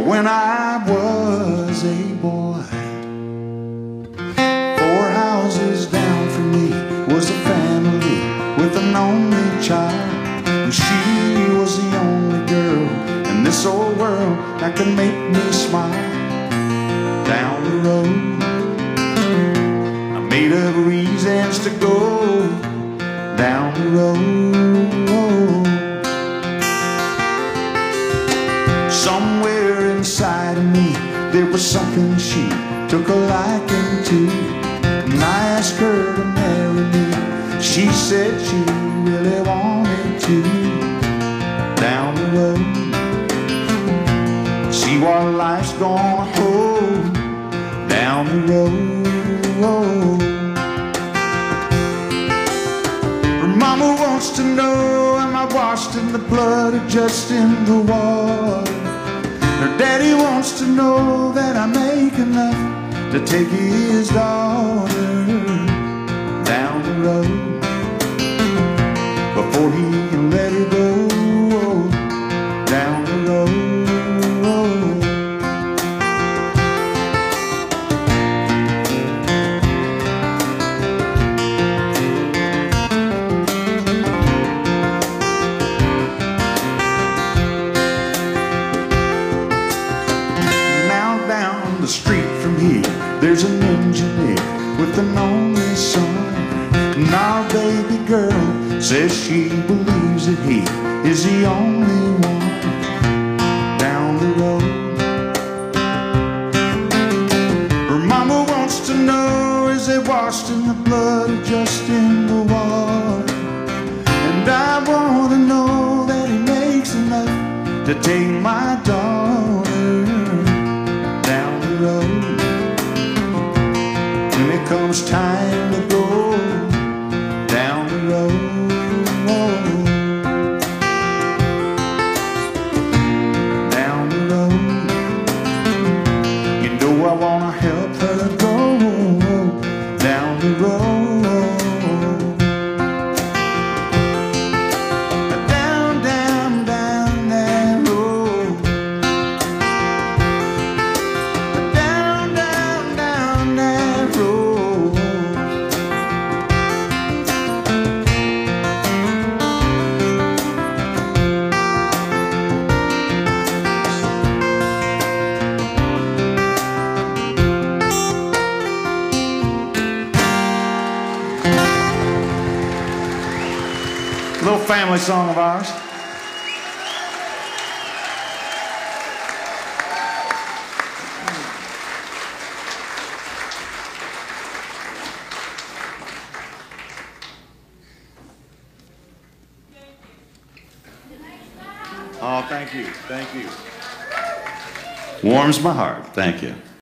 when I was a boy. 4 houses down from me was a family with an only child, and she was the only girl in this old world that could make me smile. Down the road, I made up reasons to go down the road. Somewhere inside of me there was something she took a liking to, and I asked her to marry me. She said she really wanted to. Down the road, see what life's gonna hold. Down the road, her mama wants to know, am I washed in the blood or just in the water? Her daddy wants to know that I make enough to take his daughter. Down the road, before he can let her go. Down the road, the street from here there's an engineer with an only son, and our baby girl says she believes that he is the only one. Down the road, her mama wants to know, is it washed in the blood or just in the water? And I want to know that he makes enough to take my daughter. When it comes time to go down the road, down the road, you know I wanna help her go down the road, down, down, down that road. Little family song of ours. Oh, thank you. Thank you. Warms my heart. Thank you.